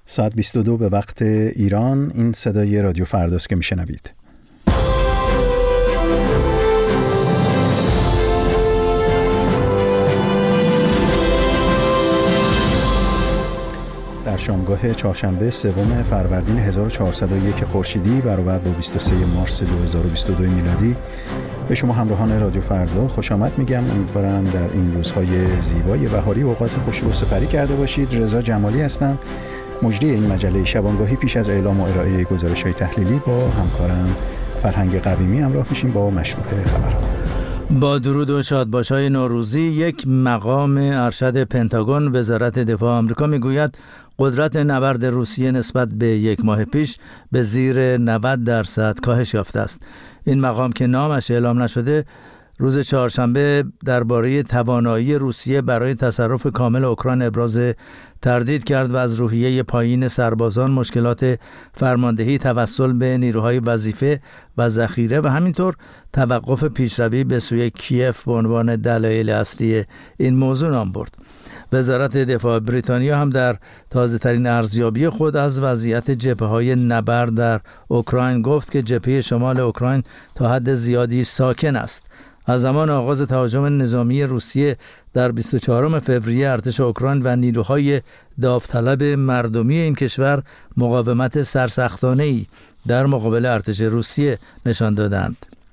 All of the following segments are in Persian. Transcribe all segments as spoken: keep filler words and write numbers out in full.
ساعت بیست و دو به وقت ایران. این صدای رادیو فرداست که میشنوید. در شامگاه چهارشنبه سوم فروردین هزار و چهارصد و یک خورشیدی برابر با بیست و سه مارس دو هزار و بیست و دو میلادی به شما همراهان رادیو فردا خوش آمد میگم. امیدوارم در این روزهای زیبای بهاری اوقات خوشی رو سپری کرده باشید. رضا جمالی هستم، مجری این مجله شبانگاهی. پیش از اعلام و ارائه گزارش‌های تحلیلی با همکارم فرهنگ قویمی همراه میشیم با مشروع خبرها. با درود و شادباش‌های نوروزی، یک مقام ارشد پنتاگون وزارت دفاع آمریکا میگوید قدرت نبرد روسیه نسبت به یک ماه پیش به زیر نود درصد کاهش یافته است. این مقام که نامش اعلام نشده روز چهارشنبه درباره توانایی روسیه برای تصرف کامل اوکراین ابراز تردید کرد و از روحیه پایین سربازان، مشکلات فرماندهی توسل به نیروهای وظیفه و ذخیره و همینطور توقف پیشروی به سوی کیف به عنوان دلایل اصلی این موضوع نام برد. وزارت دفاع بریتانیا هم در تازه‌ترین ارزیابی خود از وضعیت جبهه‌های نبرد در اوکراین گفت که جبهه شمال اوکراین تا حد زیادی ساکن است. از زمان آغاز تهاجم نظامی روسیه در بیست و چهارم فوریه ارتش اوکراین و نیروهای داوطلب مردمی این کشور مقاومت سرسختانه‌ای در مقابل ارتش روسیه نشان دادند.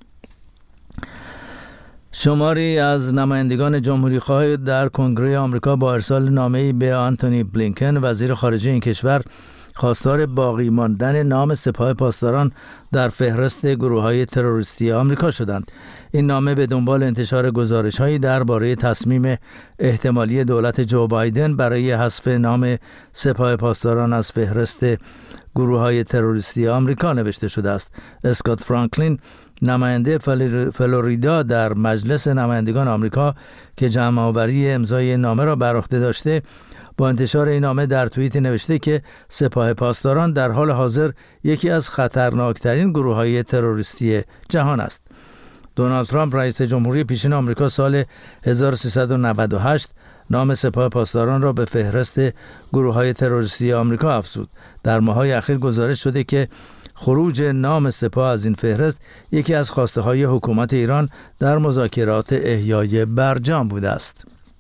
شماری از نمایندگان جمهوری‌خواه در کنگره آمریکا با ارسال نامه‌ای به آنتونی بلینکن وزیر خارجه این کشور خواستار باقی ماندن نام سپاه پاسداران در فهرست گروه‌های تروریستی آمریکا شدند. این نامه به دنبال انتشار گزارش‌هایی درباره تصمیم احتمالی دولت جو بایدن برای حذف نام سپاه پاسداران از فهرست گروه‌های تروریستی آمریکا نوشته شده است. اسکات فرانکلین، نماینده فلوریدا در مجلس نمایندگان آمریکا که جمع‌آوری امضای نامه را بر عهده داشته، با انتشار این نامه در توییت نوشته که سپاه پاسداران در حال حاضر یکی از خطرناکترین گروه‌های تروریستی جهان است. دونالد ترامپ رئیس جمهوری پیشین آمریکا سال هزار و سیصد و نود و هشت نام سپاه پاسداران را به فهرست گروه‌های تروریستی آمریکا افزود. در ماه‌های اخیر گزارش شده که خروج نام سپاه از این فهرست یکی از خواسته‌های حکومت ایران در مذاکرات احیای برجام بوده است.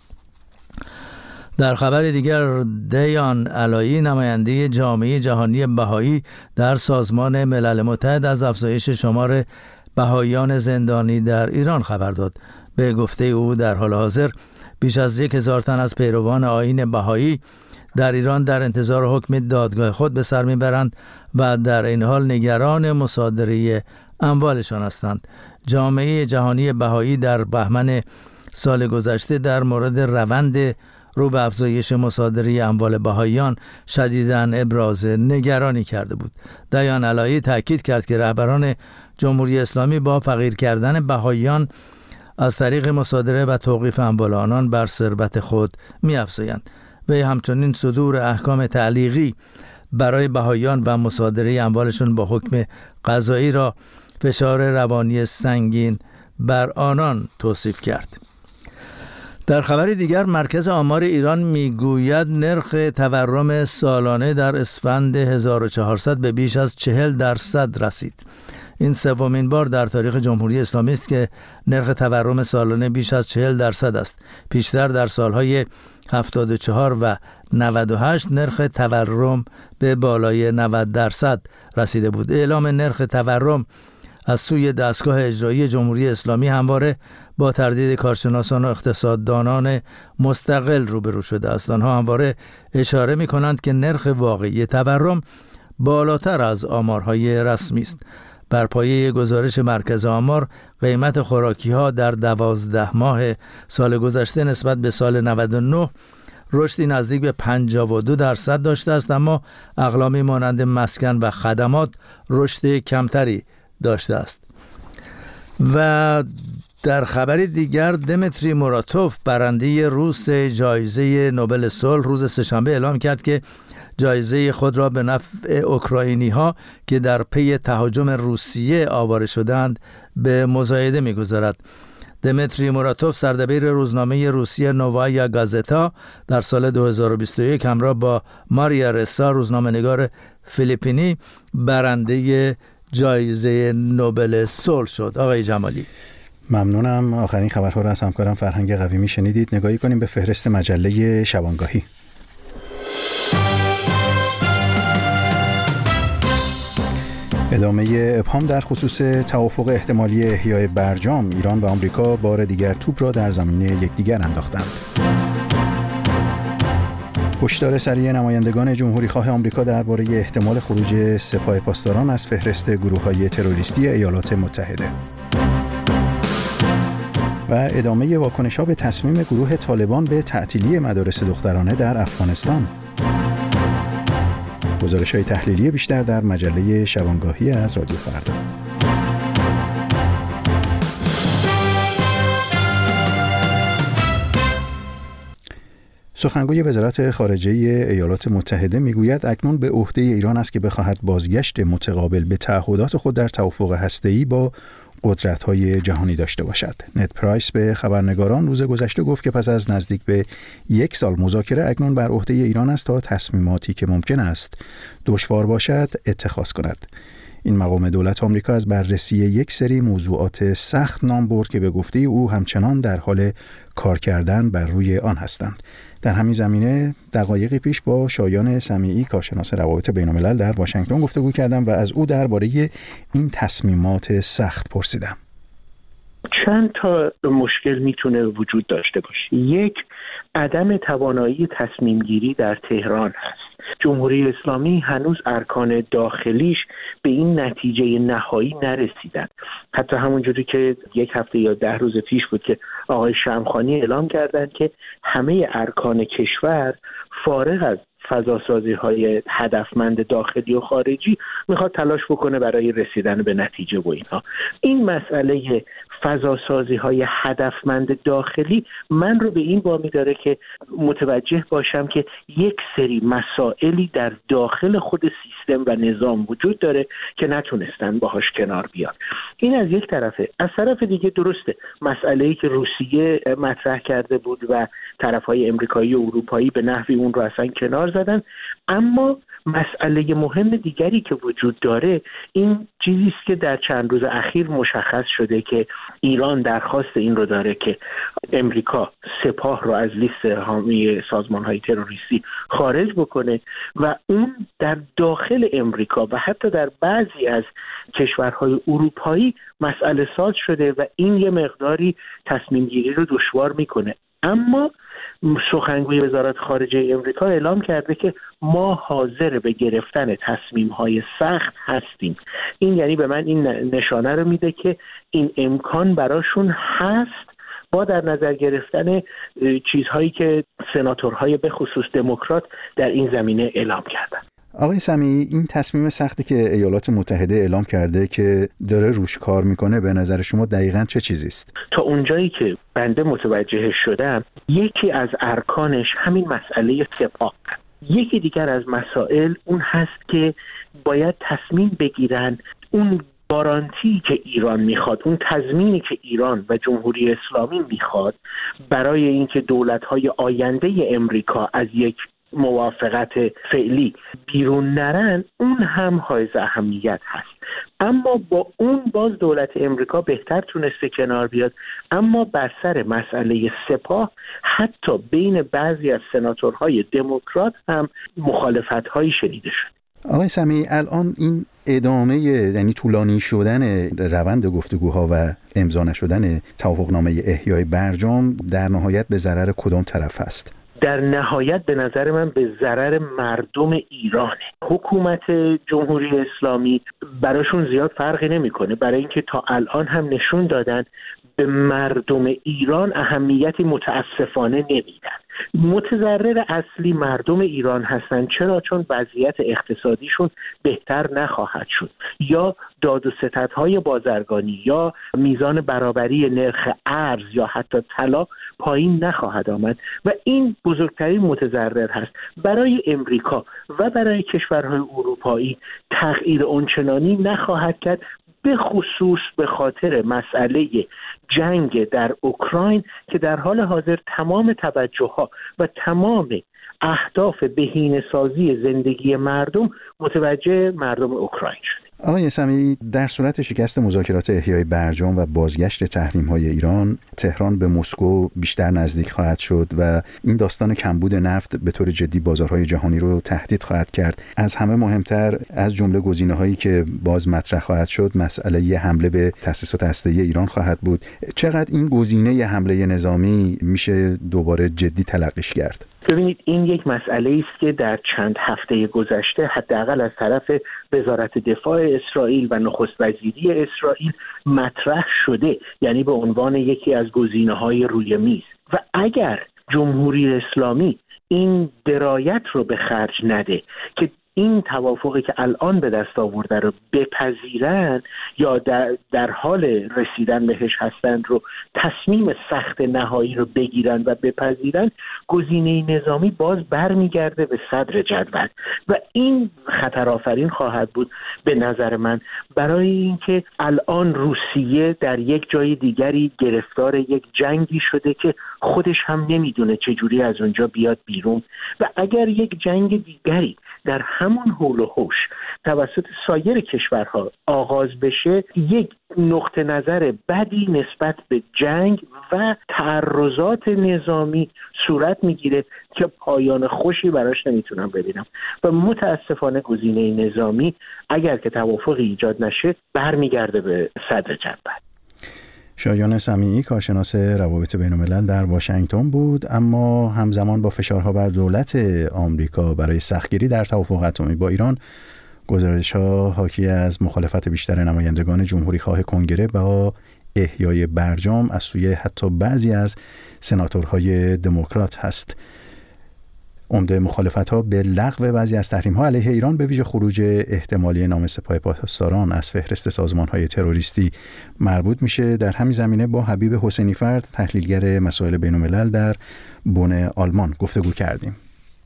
در خبر دیگر، دیان علایی، نماینده جامعه جهانی بهایی در سازمان ملل متحد، از افزایش شمار بهاییان زندانی در ایران خبر داد. به گفته او در حال حاضر بیش از یک هزار تن از پیروان آیین بهایی در ایران در انتظار حکم دادگاه خود به سر میبرند و در این حال نگران مصادره اموالشان هستند. جامعه جهانی بهایی در بهمن سال گذشته در مورد روند رو به افزایش مصادره اموال بهاییان شدیداً ابراز نگرانی کرده بود. دیان علایی تاکید کرد که رهبران جمهوری اسلامی با فقیر کردن بهاییان از طریق مصادره و توقیف اموال آنان بر ثروت خود می‌افزایند. وی همچنین صدور احکام تعلیقی برای بهاییان و مصادره اموالشون با حکم قضایی را فشار روانی سنگین بر آنان توصیف کرد. در خبر دیگر، مرکز آمار ایران میگوید نرخ تورم سالانه در اسفند هزار و چهارصد به بیش از چهل درصد رسید. این سومین بار در تاریخ جمهوری اسلامی است که نرخ تورم سالانه بیش از چهل درصد است. پیشتر در سالهای هفتاد و چهار و نود و هشت نرخ تورم به بالای نود درصد رسیده بود. اعلام نرخ تورم از سوی دستگاه اجرایی جمهوری اسلامی همواره با تردید کارشناسان و اقتصاددانان مستقل روبرو شده است. آنها همواره اشاره می کنند که نرخ واقعی تورم بالاتر از آمارهای رسمی است. بر پایه گزارش مرکز آمار، قیمت خوراکی ها در دوازده ماه سال گذشته نسبت به سال نود و نه رشدی نزدیک به پنجاه و دو درصد داشته است، اما اقلامی مانند مسکن و خدمات رشد کمتری داشته است. و در خبر دیگر، دمیتری موراتوف، برنده روس جایزه نوبل صلح، روز سه‌شنبه اعلام کرد که جایزه خود را به نفع اوکراینی ها که در پی تهاجم روسیه آواره شدند به مزایده می‌گذارد. دمیتری موراتوف سردبیر روزنامه روسیه نووایا گازتا در سال دو هزار و بیست و یک همراه با ماریا رسا روزنامه‌نگار فیلیپینی برنده جایزه نوبل صلح شد. آقای جمالی ممنونم. آخرین خبرها را از همکارم فرهنگ قویمی شنیدید. نگاهی کنیم به فهرست مجله شبانگاهی. ادامه ابهام در خصوص توافق احتمالی احیای برجام. ایران و آمریکا بار دیگر توپ را در زمینه یکدیگر انداختند. هشدار سریع نمایندگان جمهوریخواه آمریکا درباره احتمال خروج سپاه پاسداران از فهرست گروه‌های تروریستی ایالات متحده. و ادامه واکنش‌ها به تصمیم گروه طالبان به تعطیلی مدارس دخترانه در افغانستان. گزارش‌های تحلیلی بیشتر در مجله شبانگاهی از رادیو فردا. سخنگوی وزارت خارجه ایالات متحده میگوید اکنون به عهده ایران است که بخواهد بازگشت متقابل به تعهدات خود در توافق هسته‌ای با قدرت‌های جهانی داشته باشد. نت پرایس به خبرنگاران روز گذشته گفت که پس از نزدیک به یک سال مذاکره اکنون بر عهده ایران است تا تصمیماتی که ممکن است دشوار باشد اتخاذ کند. این مقام دولت آمریکا از بررسی یک سری موضوعات سخت نام برد که به گفته او همچنان در حال کار کردن بر روی آن هستند. در همین زمینه دقایقی پیش با شایان سمیعی کارشناس روابط بین‌الملل در واشنگتن گفتگو کردم و از او درباره این تصمیمات سخت پرسیدم. چند تا مشکل میتونه وجود داشته باشه. یک، عدم توانایی تصمیم گیری در تهران هست. جمهوری اسلامی هنوز ارکان داخلیش به این نتیجه نهایی نرسیدن. حتی همونجوری که یک هفته یا ده روز پیش بود که آقای شمخانی اعلام کردند که همه ارکان کشور فارغ از فضاسازی های هدفمند داخلی و خارجی میخواد تلاش بکنه برای رسیدن به نتیجه و اینها. این مسئله فضاسازی های هدفمند داخلی من رو به این وامی داره که متوجه باشم که یک سری مسائلی در داخل خود سیستم و نظام وجود داره که نتونستن باهاش کنار بیان. این از یک طرفه. از طرف دیگه درسته مسئله‌ای که روسیه مطرح کرده بود و طرف‌های امریکایی و اروپایی به نحوی اون رو اصلا کنار زدن، اما مسئله مهم دیگری که وجود داره این چیزی است که در چند روز اخیر مشخص شده که ایران درخواست این رو داره که امریکا سپاه رو از لیست حامی سازمان‌های تروریستی خارج بکنه و اون در داخل امریکا و حتی در بعضی از کشورهای اروپایی مسئله ساز شده و این یه مقداری تصمیم گیری رو دشوار میکنه. اما سخنگوی وزارت خارجه امریکا اعلام کرده که ما حاضر به گرفتن تصمیم‌های سخت هستیم. این یعنی به من این نشانه رو میده که این امکان براشون هست با در نظر گرفتن چیزهایی که سناتورهای به خصوص دموکرات در این زمینه اعلام کردن. آقای سمیعی، این تصمیم سختی که ایالات متحده اعلام کرده که داره روش کار میکنه به نظر شما دقیقاً چه چیزی است؟ تا اونجایی که بنده متوجه شدم یکی از ارکانش همین مسئله سپاه. یکی دیگر از مسائل اون هست که باید تصمیم بگیرن اون گارانتی که ایران میخواد، اون تضمینی که ایران و جمهوری اسلامی میخواد برای اینکه دولت‌های آینده امریکا از یک موافقت فعلی بیرون نرن، اون هم حائز اهمیت هست. اما با اون باز دولت امریکا بهتر تونسته کنار بیاد، اما بر سر مسئله سپاه حتی بین بعضی از سناتورهای دموکرات هم مخالفت‌هایی شنیده شد. آقای سمیعی، الان این ادامه یعنی طولانی شدن روند گفتگوها و امضا نشدن توافقنامه احیای برجام در نهایت به ضرر کدام طرف است؟ در نهایت به نظر من به ضرر مردم ایرانه. حکومت جمهوری اسلامی براشون زیاد فرقی نمیکنه، برای اینکه تا الان هم نشون دادن به مردم ایران اهمیتی متاسفانه نمیدن. متضرر اصلی مردم ایران هستن. چرا؟ چون وضعیت اقتصادیشون بهتر نخواهد شد، یا داد و ستدهای بازرگانی، یا میزان برابری نرخ ارز یا حتی طلا پایین نخواهد آمد و این بزرگترین متضرر هست. برای امریکا و برای کشورهای اروپایی تغییر اونچنانی نخواهد کرد، به خصوص به خاطر مسئله جنگ در اوکراین که در حال حاضر تمام توجه‌ها و تمام اهداف بهینه‌سازی زندگی مردم متوجه مردم اوکراین شده. آقای سمیعی، در صورت شکست مذاکرات احیای برجام و بازگشت تحریم‌های ایران، تهران به مسکو بیشتر نزدیک خواهد شد و این داستان کمبود نفت به طور جدی بازارهای جهانی رو تهدید خواهد کرد. از همه مهمتر از جمله گزینه‌هایی که باز مطرح خواهد شد، مسئله حمله به تأسیسات هسته‌ای ایران خواهد بود. چقدر این گزینه حمله نظامی میشه دوباره جدی تلقیش کرد؟ ببینید، این یک مسئله است که در چند هفته گذشته حداقل از طرف وزارت دفاع اسرائیل و نخست وزیری اسرائیل مطرح شده، یعنی به عنوان یکی از گزینه‌های روی میز. و اگر جمهوری اسلامی این درایت رو به خرج نده که این توافقی که الان به دست آورده رو بپذیرن یا در, در حال رسیدن بهش هستند رو تصمیم سخت نهایی رو بگیرن و بپذیرن، گزینه نظامی باز برمیگرده به صدر جدول و این خطرآفرین خواهد بود به نظر من، برای اینکه الان روسیه در یک جای دیگری گرفتار یک جنگی شده که خودش هم نمیدونه چجوری از اونجا بیاد بیرون و اگر یک جنگ دیگری در همون حول و حوش توسط سایر کشورها آغاز بشه، یک نقطه نظر بدی نسبت به جنگ و تعرضات نظامی صورت میگیره که پایان خوشی براش نمیتونم ببینم و متاسفانه گزینه نظامی اگر که توافقی ایجاد نشه برمیگرده به صدر جدول. شایان سمیعی، کارشناس روابط بین‌الملل در واشنگتن بود. اما همزمان با فشارها بر دولت آمریکا برای سختگیری در توافق اتمی با ایران، گزارش‌ها حاکی از مخالفت بیشتر نمایندگان جمهوری‌خواه کنگره با احیای برجام از سوی حتی بعضی از سناتورهای دموکرات هست. عمده مخالفت‌ها به لغو بعضی از تحریم‌ها علیه ایران، به ویژه خروج احتمالی نام سپاه پاسداران از فهرست سازمان‌های تروریستی مربوط میشه. در همین زمینه با حبیب حسینی فرد، تحلیلگر مسائل بین‌الملل در بن آلمان گفتگو کردیم.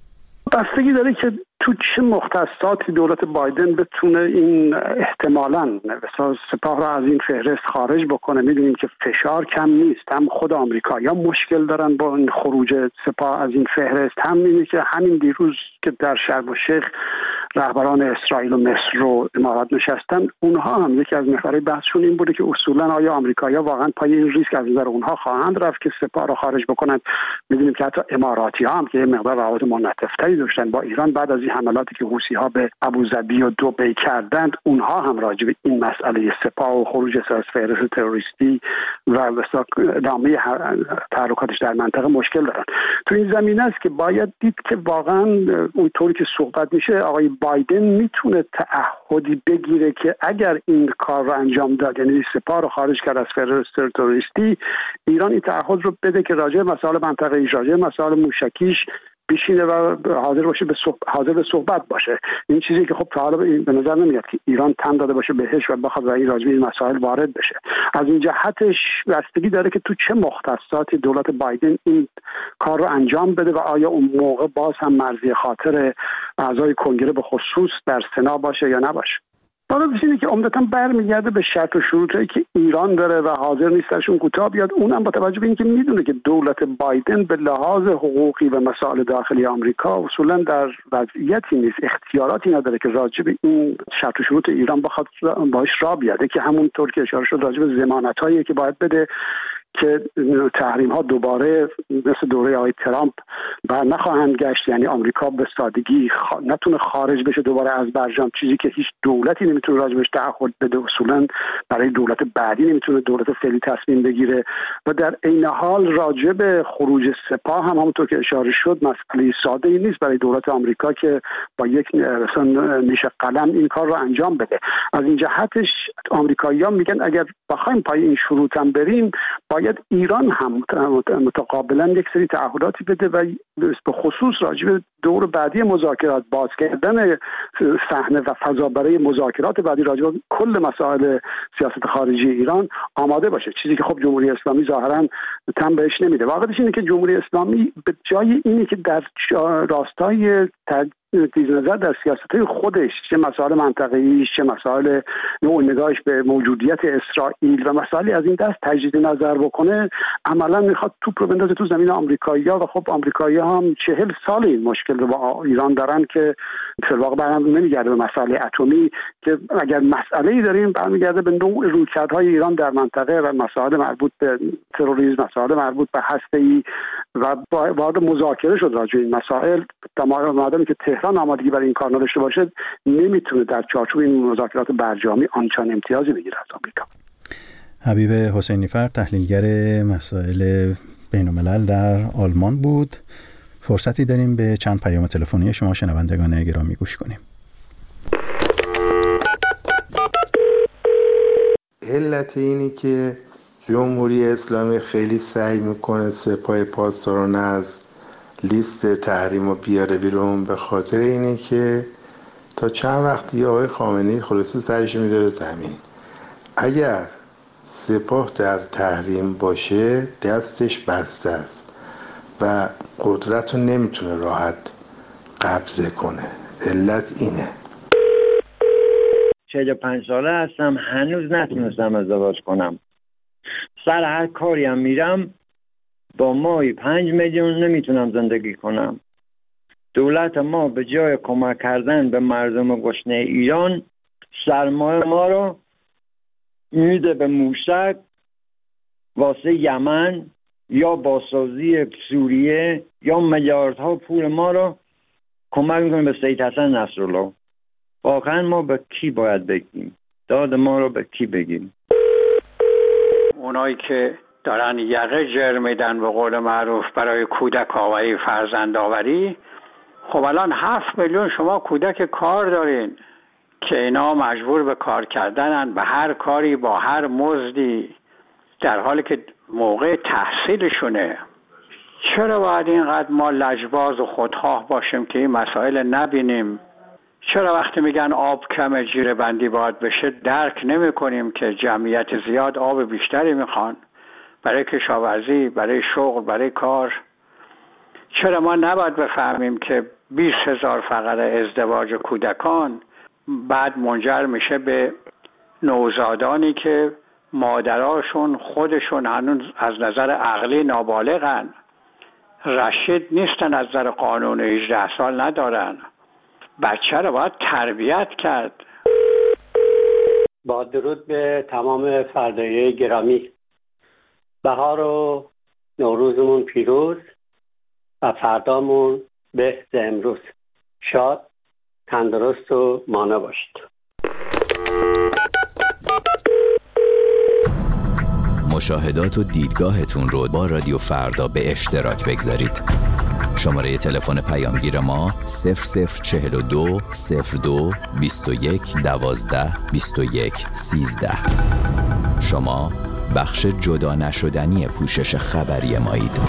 بستگی داره که تو چه مختصاتی دولت بایدن بتونه این احتمالاً سپاه را از این فهرست خارج بکنه. میدونیم که فشار کم نیست، هم خود آمریکایی‌ها مشکل دارن با این خروج سپاه از این فهرست، هم اینه که همین دیروز که در شرم الشیخ رهبران اسرائیل و مصر رو امارات نشستن، اونها هم یکی از محورهای بحثشون این بوده که اصولاً آیا آمریکایی‌ها واقعاً پای این ریسک از نظر اونها خواهند رفت که سپاه را خارج بکنند. میدونیم که حتی اماراتی‌ها هم که یه مقدار روابط منعطف‌تری داشتن با ایران بعد از این حملاتی که حوثی‌ها به ابوظبی و دبی کردند، اونها هم راجع به این مسئله سپاه و خروج از فهرست تروریستی و ادامه تحرکاتش در منطقه مشکل دارن. تو این زمینه است که باید دید که واقعا اونطوری که صحبت میشه آقای بایدن میتونه تعهدی بگیره که اگر این کار رو انجام داد، یعنی سپاه رو خارج کرد از فهرست تروریستی، ایران این تعهد رو بده که راجع به مسائل منطقه‌ای، راجع به مسائل موشکیش بشینه و حاضر باشه به صحبت، حاضر به صحبت باشه. این چیزی که خب تا حالا به نظر نمیاد که ایران تن داده باشه بهش و بخواد در این راجع به این مسائل وارد بشه. از این جهتش بستگی داره که تو چه مختصاتی دولت بایدن این کار رو انجام بده و آیا اون موقع باز هم مرزی خاطر اعضای کنگره به خصوص در سنا باشه یا نباشه. بالا اینه که عمدتاً برمیگرده به شرط و شروطی که ایران داره و حاضر نیست درشون کوتاه بیاد. اونم با توجه به اینکه میدونه که دولت بایدن به لحاظ حقوقی و مسائل داخلی آمریکا اصولاً در وضعیتی نیست، اختیاراتی نداره که راجع به این شرط و شروط ایران بخواد باهاش را بیاده، که همونطور که اشاره شد راجع به ضمانتایی که باید بده که تحریم ها دوباره مثل دوره آقای ترامپ بر نخواهند گشت، یعنی آمریکا به سادگی خ... نتونه خارج بشه دوباره از برجام، چیزی که هیچ دولتی نمیتونه راجبش تعهد بده، اصولا برای دولت بعدی نمیتونه دولت فعلی تصمیم بگیره. و در عین حال راجع به خروج سپاه هم همونطور که اشاره شد مسئله ساده ای نیست برای دولت آمریکا که با یک مثلا نیش قلم این کار رو انجام بده. از این جهتش آمریکایی‌ها میگن اگر بخوایم پای این شروط هم بریم، باید ایران هم متقابلا یک سری تعهداتی بده و به خصوص راجع به دور بعدی مذاکرات، باز کردن صحنه و فضا برای مذاکرات بعدی راجع به کل مسائل سیاست خارجی ایران آماده باشه، چیزی که خب جمهوری اسلامی ظاهرا تن بهش نمیده. واقعیتش اینه که جمهوری اسلامی به جای اینی که در راستای تجدید نظر در سیاست‌های خودش، چه مسائل منطقه‌ای، چه مسائل نوع نگاهش به موجودیت اسرائیل و مسائلی از این دست تجدید نظر بکنه، عملاً میخواد توپ رو بندازه تو زمین آمریکایی‌ها و خب آمریکایی‌ها هم چهل سال این مشکل رو با ایران دارن که در واقع برام نمیگرده به مسئله اتمی، که اگر مسئله‌ای داریم برمیگرده به نوع رویکردهای ایران در منطقه و مسائل مربوط به تروریسم، مسائل مربوط به هسته‌ای و وارد مذاکره شد راجع به این مسائل. مادامی که تهران آمادگی برای این کار نداشته باشه، نمیتونه در چارچوب این مذاکرات برجامی آنچنان امتیازی بگیره از آمریکا. حبیب حسینی فرد، تحلیلگر مسائل بین‌الملل در آلمان بود. فرصتی داریم به چند پیام تلفنی شما شنوندگان گرامی گوش کنیم. علت اینی که جمهوری اسلامی خیلی سعی میکنه سپاه پاسداران از لیست تحریم رو بیاره بیرون، به خاطر اینه که تا چند وقتی آقای خامنه‌ای خلاصه سرش میداره زمین. اگر سپاه در تحریم باشه دستش بسته است و قدرت رو نمیتونه راحت قبضه کنه. علت اینه. چهل و پنج ساله هستم، هنوز نتونستم ازدواج کنم. سر هر کاری هم میرم با ماهی پنج میلیون نمیتونم زندگی کنم. دولت ما به جای کمک کردن به مردم گشنه ایران، سرمایه ما رو میده به موشک واسه یمن یا بازسازی سوریه، یا میلیاردها پول ما رو کمک میکنه به سید حسن نصرالله. واقعا ما به کی باید بگیم؟ داد ما رو به کی بگیم؟ اونایی که دارن یقه جر میدن به قول معروف برای کودک آوری، فرزند آوری، خب الان هفت میلیون شما کودک کار دارین که اینا مجبور به کار کردنن، به هر کاری با هر مزدی، در حالی که موقع تحصیلشونه. چرا باید اینقدر ما لجباز و خودخواه باشیم که این مسائل نبینیم؟ چرا وقتی میگن آب کم جیره بندی باید بشه درک نمی کنیم که جمعیت زیاد آب بیشتری میخوان برای کشاورزی، برای شغل، برای کار؟ چرا ما نباید بفهمیم که بیست هزار فقط ازدواج کودکان بعد منجر میشه به نوزادانی که مادراشون خودشون هنوز از نظر عقلی نابالغن، رشید نیستن، از نظر قانون هجده سال ندارن. بچه رو باید تربیت کرد. با درود به تمام فردایی گرامی، بهار و نوروزمون پیروز و فردامون به امروز. شاد، تندرست و مانا باشید. مشاهدات و دیدگاهتون رو با رادیو فردا به اشتراک بگذارید. شماره تلفن پیامگیر ما صفر صفر چهل و دو صفر دو بیست و یک دوازده بیست و یک سیزده. شما بخش جدا نشدنی پوشش خبری مایید.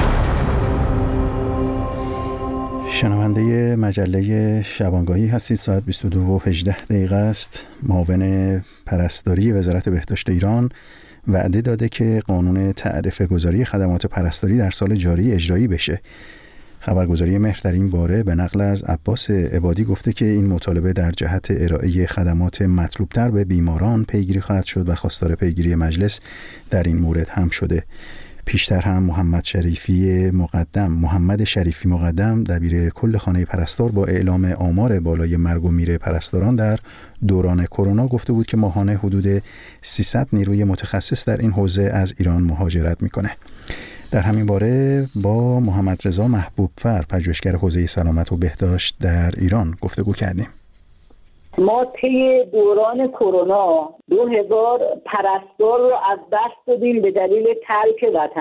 شنونده مجله شبانگاهی هستید. ساعت بیست و دو و هجده دقیقه است. معاون پرستاری وزارت بهداشت ایران وعده داده که قانون تعرفه گذاری خدمات پرستاری در سال جاری اجرایی بشه. خبرگزاری مهر در این باره به نقل از عباس عبادی گفته که این مطالبه در جهت ارائه خدمات مطلوبتر به بیماران پیگیری خواهد شد و خواستار پیگیری مجلس در این مورد هم شده. پیشتر هم محمد شریفی مقدم محمد شریفی مقدم دبیر کل خانه پرستار با اعلام آمار بالای مرگ و میر پرستاران در دوران کرونا گفته بود که ماهانه حدود سیصد نیروی متخصص در این حوزه از ایران مهاجرت میکنه. در همین باره با محمد رضا محبوبفر، پژوهشگر حوزه سلامت و بهداشت در ایران گفتگو کردیم. ما طی دوران کرونا دو هزار پرستار رو از دست دادیم به دلیل ترک وطن.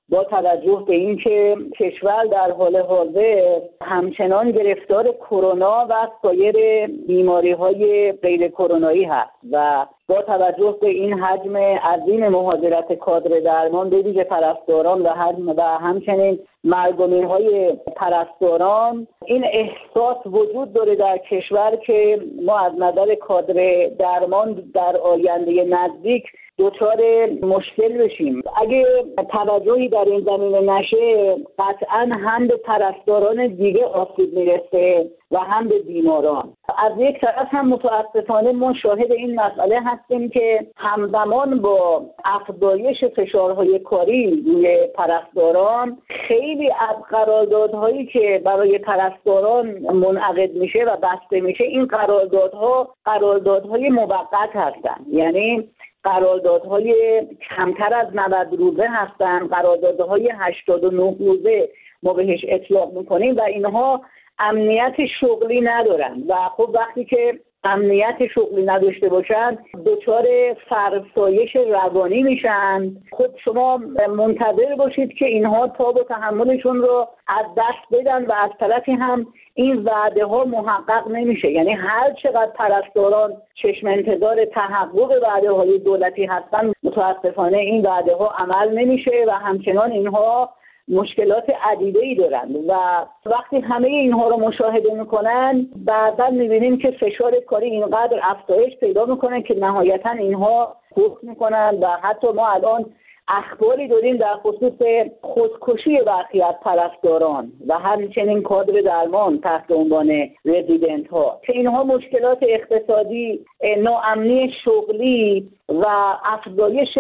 با توجه به اینکه کشور در حال حاضر همچنان گرفتار کرونا و سایر بیماری‌های غیر کرونایی هست و با توجه به این حجم عظیم مهاجرت کادر درمان به ویژه پرستاران و حجم و همچنین مرگ و میرهای پرستاران، این احساس وجود داره در کشور که ما از نظر کادر درمان در آینده نزدیک دچار مشکل بشیم. اگه توجهی در این زمینه نشه قطعا هم به پرستاران دیگه آسیب میرسه و هم به بیماران. از یک طرف هم متاسفانه ما شاهد این مسئله هستیم که همزمان با افزایش فشارهای کاری روی پرستاران خیلی از قراردادهایی که برای پرستاران منعقد میشه و بسته میشه، این قراردادها قراردادهای موقت هستند، یعنی قراردادهای کمتر از نود روزه هستند، قراردادهای هشتاد و نه روزه ما بهش اطلاق میکنیم و اینها امنیت شغلی ندارن و خب وقتی که امنیت شغلی نداشته باشن دچار فرسایش روانی میشن. خب شما منتظر باشید که اینها تاب و تحملشون رو از دست بدن و از طرفی هم این وعده ها محقق نمیشه، یعنی هر چقدر پرستاران چشم انتظار تحقق وعده های دولتی هستن متاسفانه این وعده ها عمل نمیشه و همچنان اینها مشکلات عدیده‌ای دارند و وقتی همه اینها رو مشاهده میکنن بعداً میبینیم که فشار کاری اینقدر افزایش پیدا میکنه که نهایتاً اینها سقوط میکنن و حتی ما الان اخباری داریم در خصوص خودکشی برخی از پرستاران و همچنین کادر درمان تحت عنوان رزیدنت ها که اینها مشکلات اقتصادی، ناامنی شغلی و افزایش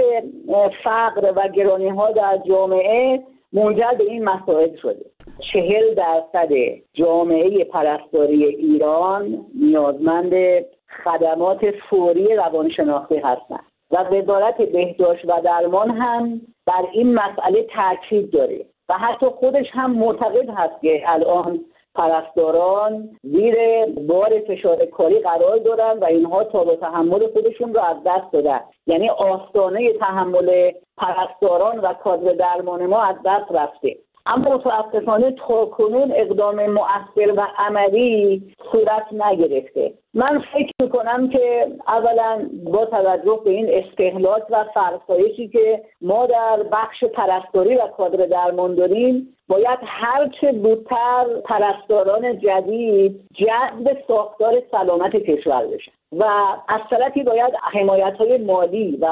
فقر و گرانی ها در جامعه منجر به این مسائل شده. چهل درصد جامعه پرستاری ایران نیازمند خدمات فوری روانشناختی هستند و وزارت بهداشت و درمان هم بر این مسئله تاکید داره و حتی خودش هم معتقد هست که الان پرستاران زیر بار فشار کاری قرار دارن و اینها تاب و تحمل خودشون رو از دست دادن، یعنی آستانه تحمل پرستاران و کادر درمان ما از دست رفته. اما متاسفانه تاکنون اقدام مؤثر و عملی صورت نگرفته. من فکر میکنم که اولا با توجه به این استهلاک و فرسایشی که ما در بخش پرستاری و کادر درمان داریم باید هرچه زودتر پرستاران جدید جذب ساختار سلامت کشور بشن و از طرفی باید حمایت‌های مالی و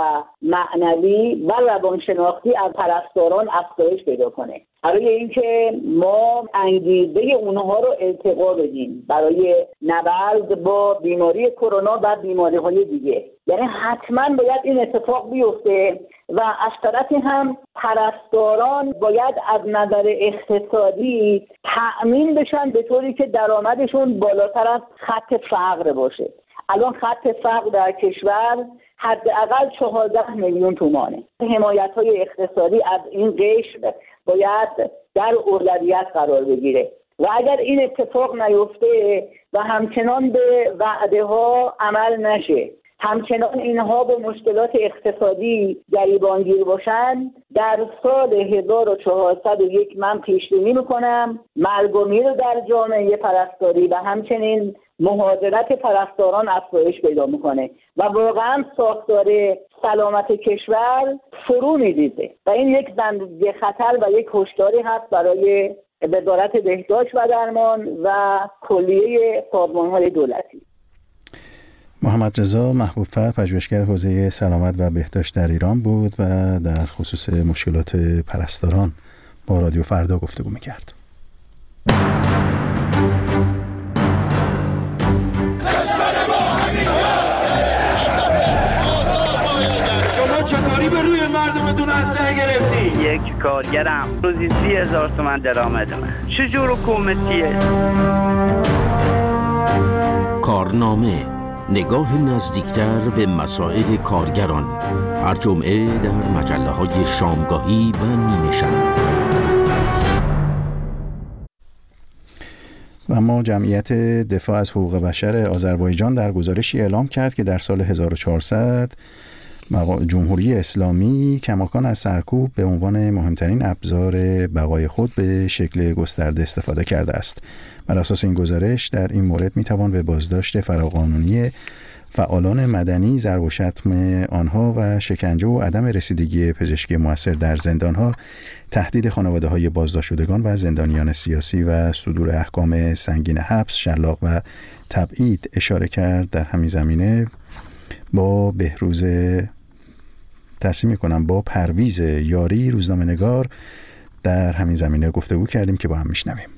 معنوی و روانشناختی از پرستاران افزایش پیدا کنه برای اینکه ما انگیزه اونها رو ارتقا بدیم برای نبرد با بیماری کرونا و بیماری‌های دیگه. یعنی حتما باید این اتفاق بیفته و از طرفی هم پرستاران باید از نظر اقتصادی تأمین بشن به طوری که درآمدشون بالاتر از خط فقر باشه. الان خط فقر در کشور حداقل چهارده میلیون تومانه. حمایت‌های اقتصادی از این قشر باید در اولویت قرار بگیره و اگر این اتفاق نیفته و همچنان به وعده ها عمل نشه، همچنان اینها به مشکلات اقتصادی گریبانگیر باشن، در سال هزار و چهارصد و یک من پیش بینی میکنم مرگ و میر در جامعه پرستاری و همچنین مهاجرت پرستاران افزایش پیدا میکنه و واقعا ساختار سلامت کشور فرو میریزه و این یک زنجیره خطر و یک هشداری هست برای وزارت بهداشت و درمان و کلیه سازمان‌های دولتی. محمد رضا محبوب‌فر پژوهشگر حوزه سلامت و بهداشت در ایران بود و در خصوص مشکلات پرستاران با رادیو فردا گفتگو می‌کرد. شما چطوری به روی مردمتون اسلحه گرفتی؟ یک کارگرم روزی سی هزار تومن درآمد من. چجور حکومتیه؟ کارنامه، نگاه نزدیکتر به مسائل کارگران، هر جمعه در مجله‌های شامگاهی و نیمه شب. و اما جمعیت دفاع از حقوق بشر آذربایجان در گزارشی اعلام کرد که در سال هزار و چهارصد جمهوری اسلامی کماکان از سرکوب به عنوان مهمترین ابزار بقای خود به شکل گسترده استفاده کرده است. بر اساس این گزارش در این مورد میتوان به بازداشت فراقانونی فعالان مدنی، ضرب و شتم آنها و شکنجه و عدم رسیدگی پزشکی مؤثر در زندانها، تهدید خانواده‌های بازداشت شدگان و زندانیان سیاسی و صدور احکام سنگین حبس، شلاق و تبعید اشاره کرد. در همین زمینه با بهروز تصمیم میکنم با پرویز یاری روزنامه‌نگار در همین زمینه گفتگو کردیم که با هم میشنویم.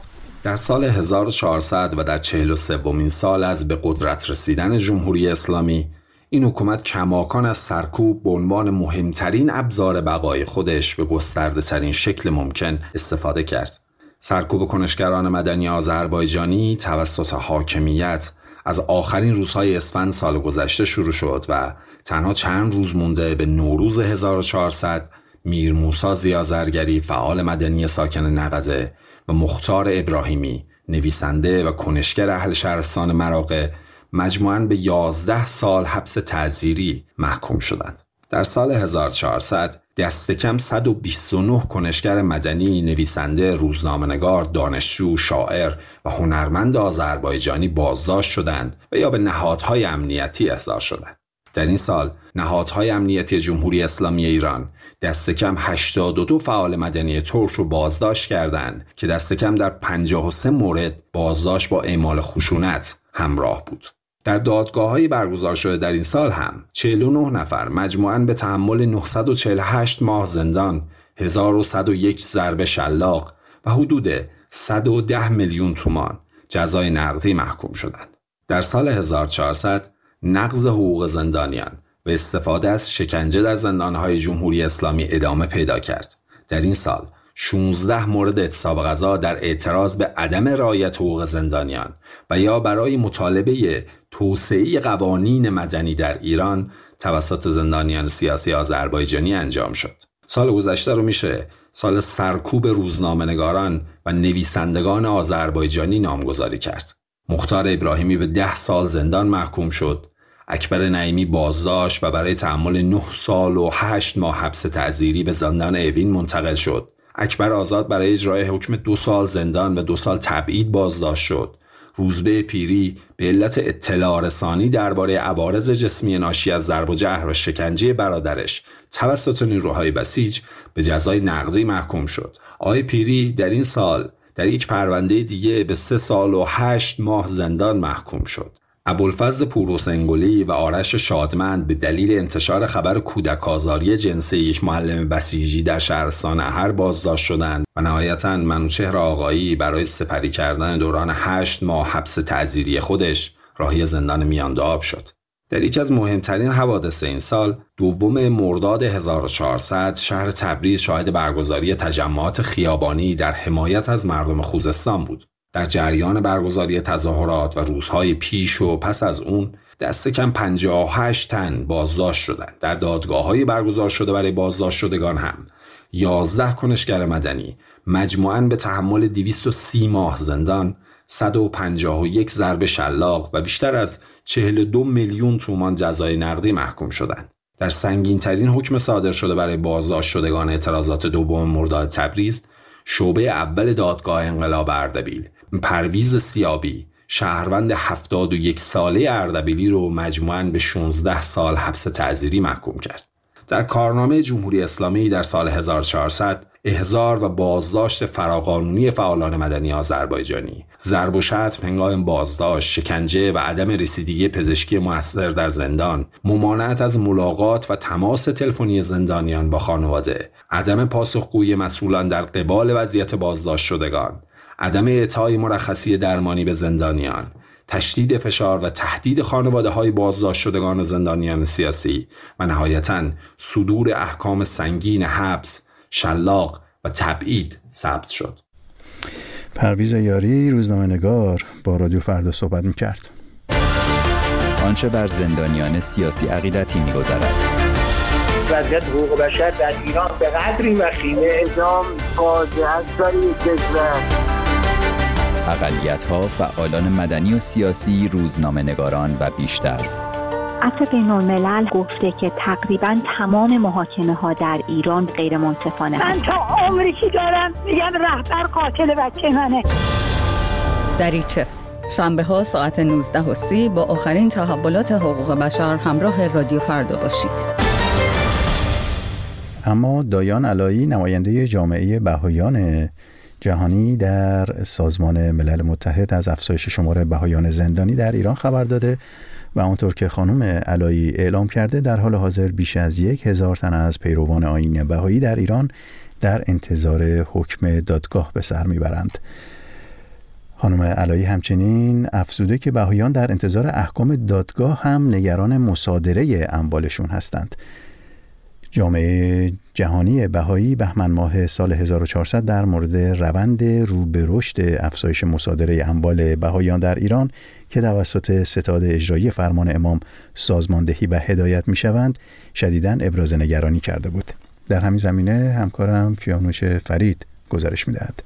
در سال هزار و چهارصد و در چهل و سومین سال از به قدرت رسیدن جمهوری اسلامی، این حکومت کماکان از سرکوب به عنوان مهمترین ابزار بقای خودش به گسترده ترین شکل ممکن استفاده کرد. سرکوب کنشگران مدنی آذربایجانی توسط حاکمیت از آخرین روزهای اسفند سال گذشته شروع شد و تنها چند روز مونده به نوروز هزار و چهارصد میر موسی ضیازرگری، فعال مدنی ساکن نقده، و مختار ابراهیمی، نویسنده و کنشگر اهل شهرستان مراغه، مجموعاً به یازده سال حبس تعزیری محکوم شدند. در سال هزار و چهارصد دست کم صد و بیست و نه کنشگر مدنی، نویسنده، روزنامه‌نگار، دانشجو، شاعر و هنرمند آذربایجانی بازداشت شدند و یا به نهادهای امنیتی احضار شدند. در این سال نهادهای امنیتی جمهوری اسلامی ایران دست کم هشتاد و دو فعال مدنی ترک رو بازداشت کردند که دست کم در پنجاه و سه مورد بازداشت با اعمال خشونت همراه بود. در دادگاه‌های برگزار شده در این سال هم چهل و نه نفر مجموعاً به تحمل نهصد و چهل و هشت ماه زندان، هزار و صد و یک ضرب شلاق و حدود صد و ده میلیون تومان جزای نقدی محکوم شدند. در سال هزار و چهارصد نقض حقوق زندانیان و استفاده از شکنجه در زندانهای جمهوری اسلامی ادامه پیدا کرد. در این سال شانزده مورد اعتصاب غذا در اعتراض به عدم رعایت حقوق زندانیان و یا برای مطالبه توسعه قوانین مدنی در ایران توسط زندانیان سیاسی آذربایجانی انجام شد. سال گذشته رو میشه سال سرکوب روزنامه‌نگاران و نویسندگان آذربایجانی نامگذاری کرد. مختار ابراهیمی به ده سال زندان محکوم شد. اکبر نعیمی بازداشت و برای تحمل نه سال و هشت ماه حبس تعزیری به زندان اوین منتقل شد. اکبر آزاد برای اجرای حکم دو سال زندان و دو سال تبعید بازداشت شد. روزبه پیری به علت اطلاع رسانی درباره عوارض جسمی ناشی از ضرب و جرح و شکنجه برادرش توسط نیروهای بسیج به جزای نقدی محکوم شد. آقای پیری در این سال در یک پرونده دیگه به سه سال و هشت ماه زندان محکوم شد. ابوالفضل پورحسینگلی و آرش شادمند به دلیل انتشار خبر کودک آزاری جنسی یک معلم بسیجی در شهرستان احر بازداشت شدند و نهایتاً منوچهر آقایی برای سپری کردن دوران هشت ماه حبس تعزیری خودش راهی زندان میانداب شد. در یکی از مهمترین حوادث این سال، دوم مرداد هزار و چهارصد، شهر تبریز شاهد برگزاری تجمعات خیابانی در حمایت از مردم خوزستان بود. در جریان برگزاری تظاهرات و روزهای پیش و پس از اون دست کم پنجاه و هشت تن بازداشت شدند. در دادگاه‌های برگزار شده برای بازداشت شدگان هم یازده کنشگر مدنی مجموعاً به تحمل دویست و سی ماه زندان، صد و پنجاه و یک ضرب شلاق و بیشتر از چهل و دو میلیون تومان جزای نقدی محکوم شدند. در سنگین‌ترین حکم صادر شده برای بازداشت شدگان اعتراضات دوم مرداد تبریز، شعبه اول دادگاه انقلاب اردبیل پرویز سیابی، شهروند هفتاد و یک ساله اردبیلی رو مجموعاً به شانزده سال حبس تعزیری محکوم کرد. در کارنامه جمهوری اسلامی در سال هزار و چهارصد احضار و بازداشت فراقانونی فعالان مدنی آذربایجانی، ضرب و شتم هنگام بازداشت، شکنجه و عدم رسیدگی پزشکی مؤثر در زندان، ممانعت از ملاقات و تماس تلفنی زندانیان با خانواده، عدم پاسخگویی مسئولان در قبال وضعیت بازداشت شدگان، عدم اعطای مرخصی درمانی به زندانیان، تشدید فشار و تهدید خانواده‌های بازداشت شدگان و زندانیان سیاسی و نهایتاً صدور احکام سنگین حبس، شلاق و تبعید ثبت شد. پرویز یاری روزنامه‌نگار با رادیو فردا صحبت می‌کرد. آنچه بر زندانیان سیاسی عقیدتی می‌گذرد. وضعیت حقوق بشر در ایران به قدری وخیمه، اعدام فاجعه است برای کشور. اقلیت‌ها، فعالان مدنی و سیاسی، روزنامه‌نگاران و بیشتر. عفو بین‌الملل گفته که تقریباً تمام محاکمه ها در ایران غیر منصفانه من هست. تا عمری که دارم میگم رهبر قاتل بچه منه. دریچه شنبه ها ساعت نوزده و سی با آخرین تحولات حقوق بشر همراه رادیو فردا باشید. اما دایان علایی نماینده جامعه بهائیان جهانی در سازمان ملل متحد از افزایش شمار بهائیان زندانی در ایران خبر داده و آنطور که خانم علایی اعلام کرده در حال حاضر بیش از یک هزار تن از پیروان آیین بهایی در ایران در انتظار حکم دادگاه به سر میبرند. خانم علایی همچنین افزوده که بهائیان در انتظار احکام دادگاه هم نگران مصادره اموالشون هستند. جامعه جهانی بهایی بهمن ماه سال هزار و چهارصد در مورد روند رو به رشد افزایش مصادره اموال بهائیان در ایران که توسط ستاد اجرایی فرمان امام سازماندهی و هدایت می شوند شدیداً ابراز نگرانی کرده بود. در همین زمینه همکارم کیانوش فرید گزارش می دهد.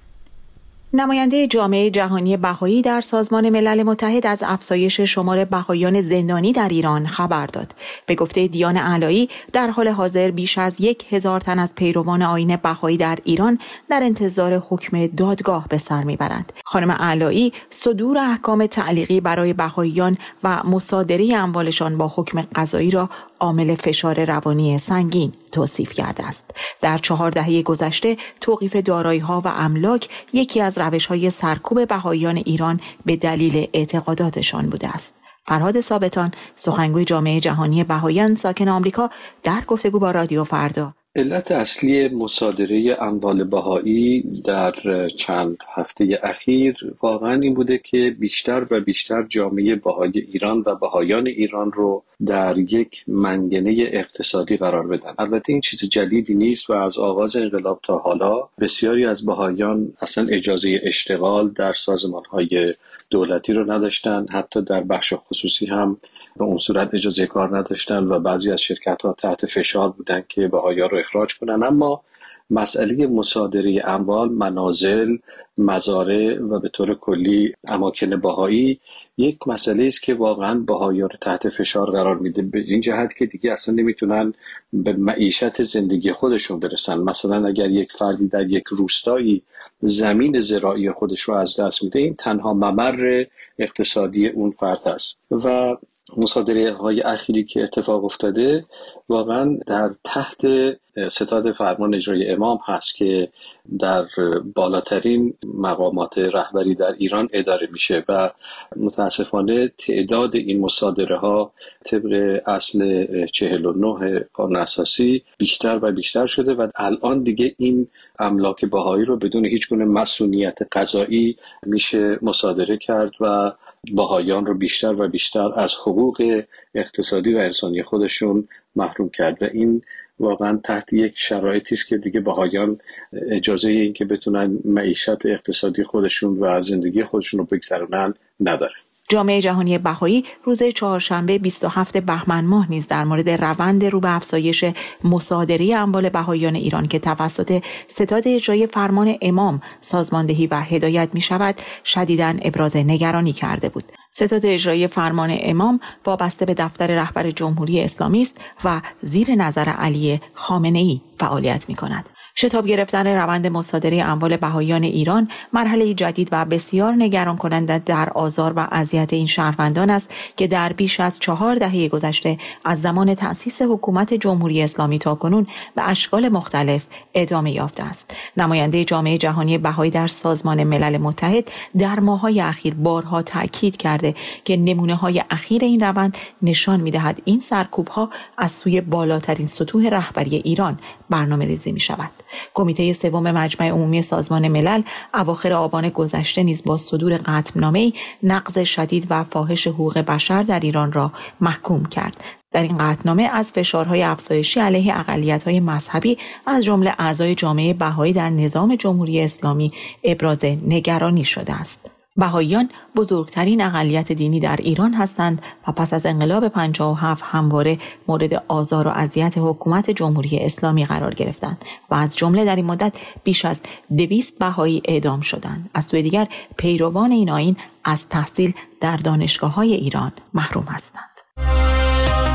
نماینده جامعه جهانی بهایی در سازمان ملل متحد از افزایش شمار بهائیان زندانی در ایران خبر داد. به گفته دیان علایی در حال حاضر بیش از یک هزار تن از پیروان آیین بهایی در ایران در انتظار حکم دادگاه به سر میبرند. خانم علایی صدور احکام تعلیقی برای بهائیان و مصادره اموالشان با حکم قضایی را عامل فشار روانی سنگین توصیف کرده است. در چهار دهه گذشته توقیف دارایی‌ها و املاک یکی از روش‌های سرکوب بهائیان ایران به دلیل اعتقاداتشان بوده است. فرهاد ثابتان، سخنگوی جامعه جهانی بهائیان ساکن آمریکا، در گفتگو با رادیو فردا علت اصلی مصادره اموال بهایی در چند هفته اخیر واقعا این بوده که بیشتر و بیشتر جامعه بهایی ایران و بهایان ایران رو در یک منگنه اقتصادی قرار بدن. البته این چیز جدیدی نیست و از آغاز انقلاب تا حالا بسیاری از بهایان اصلا اجازه اشتغال در سازمان‌های دولتی رو نداشتن، حتی در بخش خصوصی هم به اون صورت اجازه کار نداشتن و بعضی از شرکت‌ها تحت فشار بودن که بهائیان رو اخراج کنن. اما مسئله مصادره اموال، منازل، مزارع و به طور کلی اماکن بهایی یک مسئله است که واقعا بهائیان رو تحت فشار قرار میده، به این جهت که دیگه اصلا نمیتونن به معیشت زندگی خودشون برسن. مثلا اگر یک فردی در یک روستایی زمین زراعی خودش رو از دست میده، این تنها ممر اقتصادی اون فرد است و مصادره های اخیری که اتفاق افتاده واقعا در تحت ستاد فرمان اجرایی امام هست که در بالاترین مقامات رهبری در ایران اداره میشه و متاسفانه تعداد این مصادره ها طبق اصل چهل و نه قانون اساسی بیشتر و بیشتر شده و الان دیگه این املاک بهایی رو بدون هیچ گونه مسئولیت قضایی میشه مصادره کرد و بهائیان رو بیشتر و بیشتر از حقوق اقتصادی و انسانی خودشون محروم کرد و این واقعا تحت یک شرایطی است که دیگه بهائیان اجازه این که بتونن معیشت اقتصادی خودشون و زندگی خودشون رو بگذرونن نداره. جامعه جهانی بهایی روز چهارشنبه بیست و هفتم بهمن ماه نیز در مورد روند رو به افزایش مصادره اموال بهائیان ایران که توسط ستاد اجرایی فرمان امام سازماندهی و هدایت می شود شدیداً ابراز نگرانی کرده بود. ستاد اجرایی فرمان امام وابسته به دفتر رهبر جمهوری اسلامی است و زیر نظر علی خامنه‌ای فعالیت می کند. شتاب گرفتن روند مصادره اموال بهائیان ایران مرحله جدید و بسیار نگران کننده در آزار و اذیت این شهروندان است که در بیش از چهار دهه گذشته از زمان تأسیس حکومت جمهوری اسلامی تا کنون به اشکال مختلف ادامه یافته است. نماینده جامعه جهانی بهایی در سازمان ملل متحد در ماه‌های اخیر بارها تاکید کرده که نمونه‌های اخیر این روند نشان می‌دهد این سرکوب‌ها از سوی بالاترین سطوح رهبری ایران برنامه‌ریزی می‌شود. کمیته سوم مجمع عمومی سازمان ملل اواخر آبان گذشته نیز با صدور قطعنامه‌ای نقض شدید و فاحش حقوق بشر در ایران را محکوم کرد. در این قطعنامه از فشارهای افزایشی علیه اقلیت‌های مذهبی از جمله اعضای جامعه بهایی در نظام جمهوری اسلامی ابراز نگرانی شده است. بهائیان بزرگترین اقلیت دینی در ایران هستند و پس از انقلاب پنجاه و هفت همواره مورد آزار و اذیت حکومت جمهوری اسلامی قرار گرفتند و از جمله در این مدت بیش از دویست بهایی اعدام شدند. از سوی دیگر پیروان این آیین از تحصیل در دانشگاه‌های ایران محروم هستند.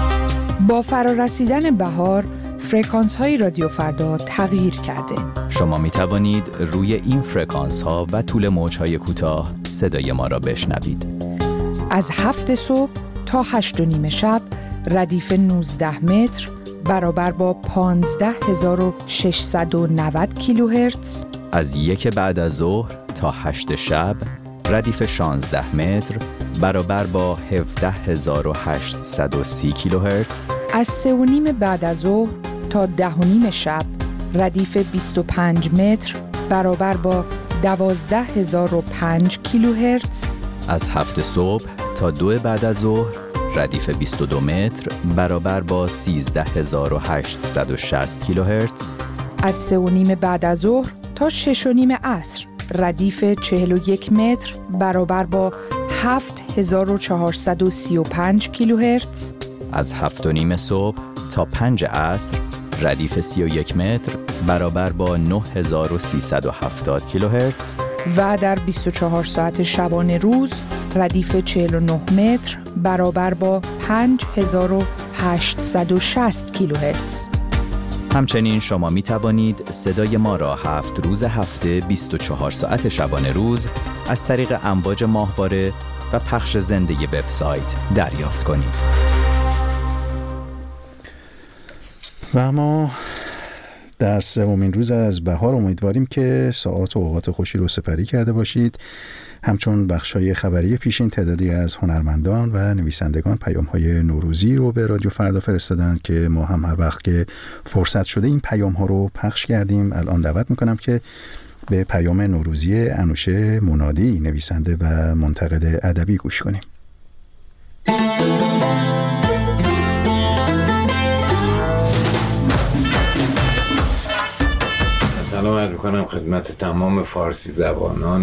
با فرارسیدن بهار، فرکانس های رادیو فردا تغییر کرده. شما می توانید روی این فرکانس ها و طول موج های کوتاه صدای ما را بشنوید. از هفت صبح تا هشت و نیم شب ردیف نوزده متر برابر با پانزده هزار و ششصد و نود کیلوهرتز. از یک بعد از ظهر تا هشت شب ردیف شانزده متر برابر با هفده هزار و هشتصد و سی کیلوهرتز. از سه و نیم بعد از ظهر تا ده و نیم شب ردیف بیست و پنج متر برابر با دوازده هزار و پنج کیلوهرتز. از هفت صبح تا دو بعد از ظهر ردیف بیست و دو متر برابر با سیزده هزار و هشتصد و شصت کیلوهرتز. از سه و نیم بعد از ظهر تا شش و نیم عصر ردیف چهل و یک متر برابر با هفت هزار و چهارصد و سی و پنج کیلوهرتز. از هفت و نیم صبح تا پنج عصر ردیف سی و یک متر برابر با نه هزار و سیصد و هفتاد کیلوهرتز. و در بیست و چهار ساعت شبانه روز ردیف چهل و نه متر برابر با پنج هزار و هشتصد و شصت کیلوهرتز. همچنین شما می توانید صدای ما را هفت روز هفته بیست و چهار ساعت شبانه روز از طریق امواج ماهواره و پخش زنده وبسایت دریافت کنید. و ما در سومین روز از بهار امیدواریم که ساعات و اوقات خوشی رو سپری کرده باشید. همچون بخشای خبری پیشین تعدادی از هنرمندان و نویسندگان پیام‌های نوروزی رو به رادیو فردا فرستادن که ما هم هر وقت که فرصت شده این پیام‌ها رو پخش کردیم. الان دعوت میکنم که به پیام نوروزی انوشه منادی، نویسنده و منتقد ادبی گوش کنیم. سلام عرض میکنم خدمت تمام فارسی زبانان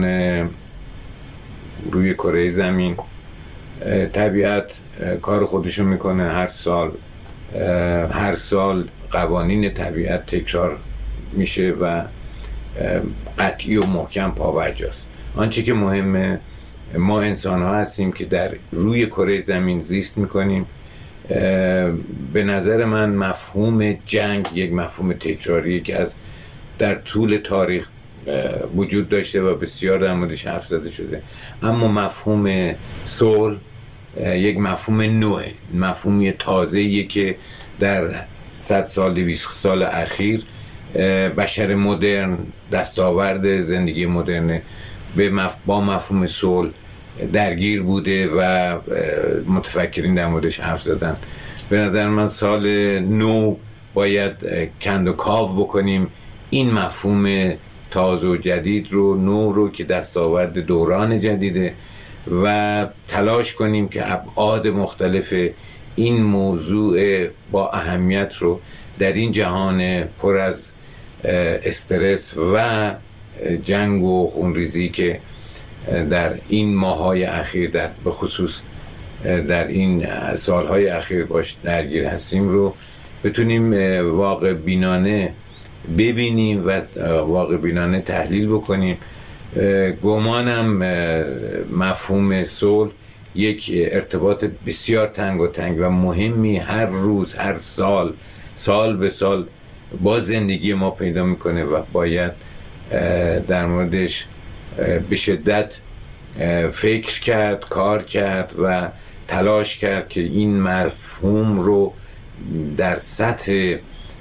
روی کره زمین. طبیعت کار خودشو میکنه، هر سال هر سال قوانین طبیعت تکرار میشه و قطعی و محکم پابرجاست. آنچه که مهمه ما انسان ها هستیم که در روی کره زمین زیست میکنیم. به نظر من مفهوم جنگ یک مفهوم تکراری که از در طول تاریخ وجود داشته و بسیار در موردش حرف زده شده، اما مفهوم صلح یک مفهوم نوعه، مفهومی تازه‌ایه که در صد سال دویست سال اخیر بشر مدرن، دستاورد زندگی مدرن به مف... با مفهوم صلح درگیر بوده و متفکرین در موردش حرف زدن. به نظر من سال نو باید کند و کاو بکنیم این مفهوم تازه و جدید رو، نو رو که دستاورد دوران جدیده، و تلاش کنیم که ابعاد مختلف این موضوع با اهمیت رو در این جهان پر از استرس و جنگ و خونریزی که در این ماه‌های اخیر در به خصوص در این سالهای اخیر باش درگیر هستیم رو بتونیم واقع بینانه ببینیم و واقع بینانه تحلیل بکنیم. گمانم مفهوم صلح یک ارتباط بسیار تنگ و تنگ و مهمی هر روز، هر سال، سال به سال با زندگی ما پیدا میکنه و باید در موردش به شدت فکر کرد، کار کرد و تلاش کرد که این مفهوم رو در سطح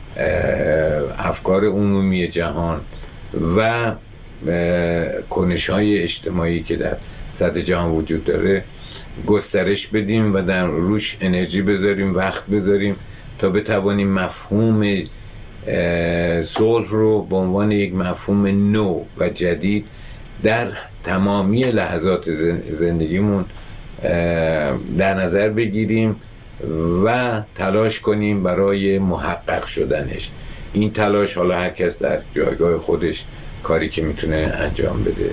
افکار عمومی جهان و کنش‌های اجتماعی که در سطح جهان وجود داره گسترش بدیم و در روش انرژی بذاریم، وقت بذاریم تا بتوانیم مفهوم صلح رو به عنوان یک مفهوم نو و جدید در تمامی لحظات زندگیمون در نظر بگیریم و تلاش کنیم برای محقق شدنش. این تلاش حالا هر کس در جایگاه خودش کاری که میتونه انجام بده.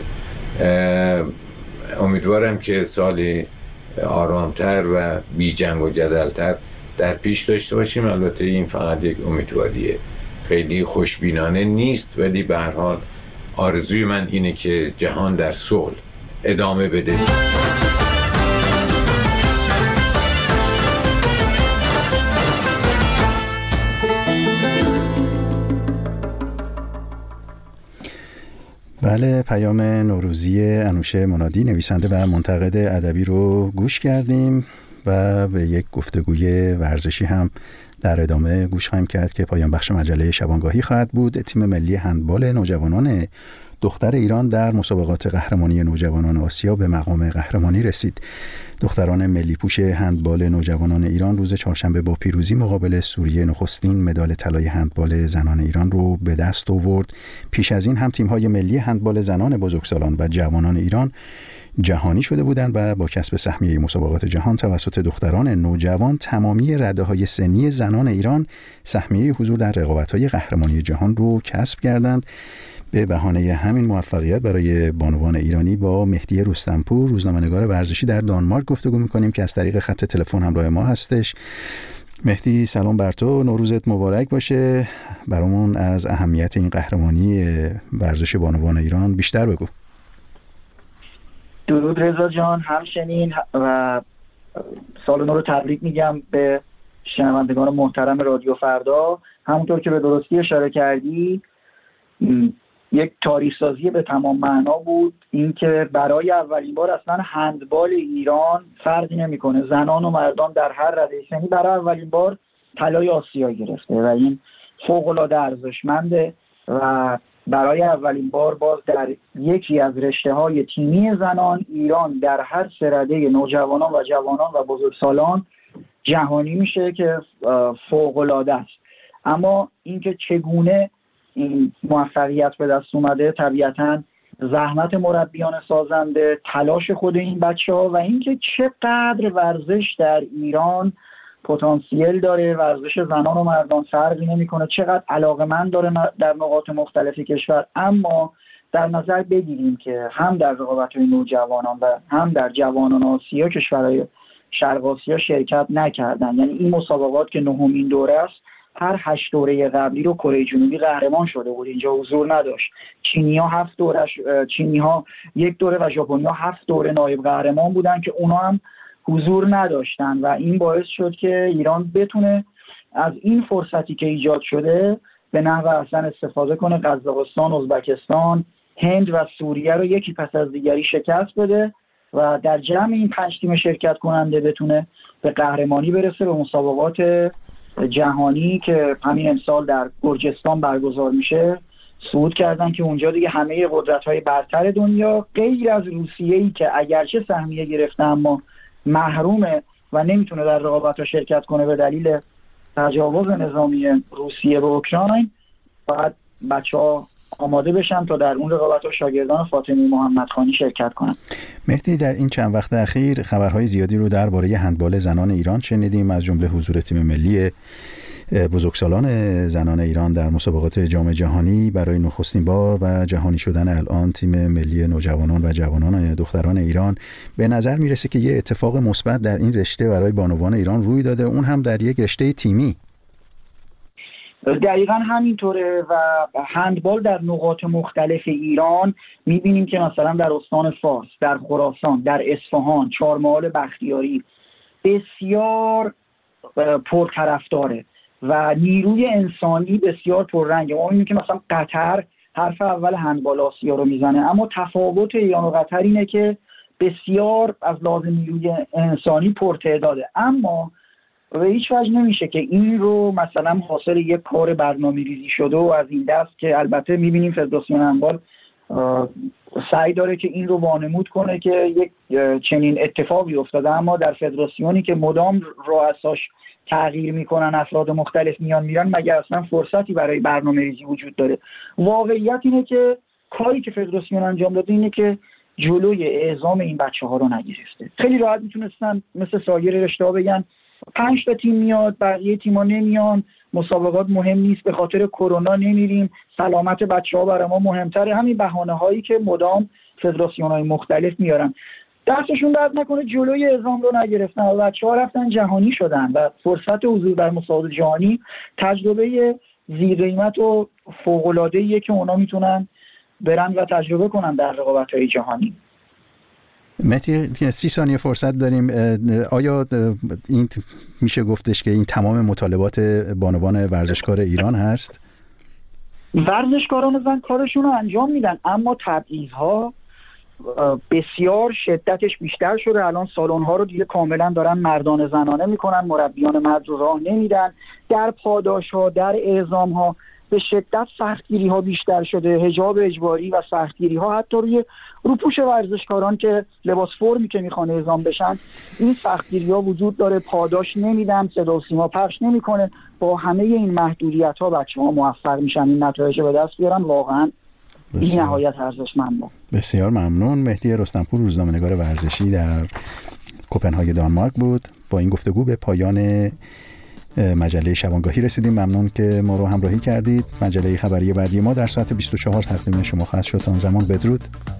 امیدوارم که سالی آرامتر و بی جنگ و جدلتر در پیش داشته باشیم. البته این فقط یک امیدواریه، خیلی خوشبینانه نیست، ولی به هر حال آرزوی من اینه که جهان در صلح ادامه بده. بله، پیام نوروزی انوشه منادی نویسنده و منتقد ادبی رو گوش کردیم و به یک گفتگوی ورزشی هم در ادامه گوش خواهیم کرد که پایان بخش مجله شبانگاهی خواهد بود. تیم ملی هندبال نوجوانان دختر ایران در مسابقات قهرمانی نوجوانان آسیا به مقام قهرمانی رسید. دختران ملی پوش هندبال نوجوانان ایران روز چهارشنبه با پیروزی مقابل سوریه نخستین مدال طلای هندبال زنان ایران رو به دست آورد. پیش از این هم تیم‌های ملی هندبال زنان بزرگسالان و جوانان ایران جهانی شده بودند و با کسب سهمیه مسابقات جهان توسط دختران نوجوان تمامی رده‌های سنی زنان ایران سهمیه حضور در رقابت‌های قهرمانی جهان رو کسب کردند. به بهانه همین موفقیت برای بانوان ایرانی با مهدی رستمپور، روزنامه‌نگار ورزشی در دانمارک گفتگو می‌کنیم که از طریق خط تلفن همراه ما هستش. مهدی سلام بر تو، نوروزت مبارک باشه. برامون از اهمیت این قهرمانی ورزش بانوان ایران بیشتر بگو. درود رضا جان، همچنین و سال نو رو تبریک میگم به شنوندگان محترم رادیو فردا. همونطور که به درستی اشاره کردی یک تاریخ سازی به تمام معنا بود، اینکه برای اولین بار اصلا هندبال ایران فرقی نمیکنه، زنان و مردان در هر رده سنی برای اولین بار طلای آسیا گرفته و این فوق العاده ارزشمنده و برای اولین بار باز در یکی از رشته‌های تیمی زنان ایران در هر سه رده نوجوانان و جوانان و بزرگسالان جهانی میشه که فوق العاده است. اما اینکه چگونه این موفقیت به دست اومده، طبیعتاً زحمت مربیان سازنده، تلاش خود این بچه‌ها و اینکه چقدر ورزش در ایران پتانسیل داره، ورزش زنان و مردان فرقی نمی‌کنه، چقدر علاقه‌مند داره در نقاط مختلف کشور. اما در نظر بگیریم که هم در رقابت‌های نوجوانان و هم در جوانان آسیا کشورهای شرق آسیا شرکت نکردن. یعنی این مسابقات که نهمین دوره است، هر هشت دوره قبلی رو کره جنوبی قهرمان شده بود، اینجا حضور نداشت. چینی‌ها هفت دوره چینی‌ها یک دوره و ژاپنی‌ها هفت دوره نایب قهرمان بودن که اونا هم حضور نداشتن و این باعث شد که ایران بتونه از این فرصتی که ایجاد شده به نحو احسن استفاده کنه. قزاقستان، ازبکستان، هند و سوریه رو یکی پس از دیگری شکست بده و در جمع این پنج تیم شرکت کننده بتونه به قهرمانی برسه، به مسابقات جهانی که همین امسال در گرجستان برگزار میشه صعود کردن که اونجا دیگه همه قدرت‌های برتر دنیا غیر از روسیه‌ای که اگرچه سهمیه گرفته اما محرومه و نمیتونه در رقابت‌ها شرکت کنه به دلیل تجاوز نظامی روسیه به اوکراین، باید بچه‌ها آماده بشن تا در اون رقابت‌ها شاگردان فاطمی محمدخانی شرکت کنن. مهدی، در این چند وقت اخیر خبرهای زیادی رو درباره هندبال زنان ایران شنیدیم، از جمله حضور تیم ملی بزرگسالان زنان ایران در مسابقات جام جهانی برای نخستین بار و جهانی شدن الان تیم ملی نوجوانان و جوانان دختران ایران. به نظر میرسه که یه اتفاق مثبت در این رشته برای بانوان ایران روی داده، اون هم در یک رشته تیمی. دقیقا همینطوره و هندبال در نقاط مختلف ایران میبینیم که مثلا در استان فارس، در خراسان، در اصفهان، چهارمحال بختیاری بسیار پرطرفداره و نیروی انسانی بسیار پررنگه. ما میبینیم که مثلا قطر حرف اول هندبال آسیا رو میزنه، اما تفاوت ایران و قطر اینه که بسیار از لحاظ نیروی انسانی پرتعداده، اما به هیچ وجه نمیشه که این رو مثلا حاصل یک کار برنامه‌ریزی شده و از این دست که البته میبینیم فدراسیون هندبال سعی داره که این رو وانمود کنه که یک چنین اتفاقی افتاده، اما در فدراسیونی که مدام رؤساش تغییر میکنن، افراد مختلف میان میرن، مگر اصلا فرصتی برای برنامه‌ریزی وجود داره؟ واقعیت اینه که کاری که فدراسیون انجام داده اینه که جلوی اعزام این بچه‌ها رو نگرفته. خیلی راحت میتونستن مثل سایر رشته‌ها بگن پنج تا تیم میاد، بقیه تیم‌ها نمیان، مسابقات مهم نیست، به خاطر کرونا نمیریم، سلامت بچه‌ها برای ما مهمتره. همین بهانه‌هایی که مدام فدراسیون‌های مختلف میارن. دستشون درد نکنه جلوی اعزام رو نگرفتن و بچه‌ها رفتن جهانی شدن و فرصت حضور در مسابقات جهانی تجربه زیرقیمت و فوق‌العاده‌ایه که اونا میتونن برن و تجربه کنن در رقابت‌های جهانی. مهدی، سی ثانیه فرصت داریم. آیا این میشه گفتش که این تمام مطالبات بانوان ورزشکار ایران هست؟ ورزشکاران زن کارشون رو انجام میدن، اما تبعیض‌ها بسیار شدتش بیشتر شده. الان سالن‌ها رو دیگه کاملا دارن مردان زنانه میکنن، مربیان مرد رو راه نمیدن. در پاداش‌ها، در اعزام‌ها به شدت سختگیری‌ها بیشتر شده، حجاب اجباری و سختگیری‌ها حتی روی روپوش ورزشکاران که لباس فرمی که میخوان اعزام بشن، این سختگیری‌ها وجود داره. پاداش نمیدن، صدا و سیما پخش نمیکنه. با همه این محدودیت‌ها بچه‌ها موفق میشن این نتایج به دست بیارن. واقعا این نهایت ارزشمنده. بسیار ممنون. مهدی رستمپور، روزنامه‌نگار ورزشی در کوپنهاگ دانمارک بود. با این گفتگو به پایان مجله شبانگاهی رسیدیم. ممنون که ما رو همراهی کردید. مجله خبری بعدی ما در ساعت بیست و چهار تقدیم شما خواهد شد. آن زمان بدرود.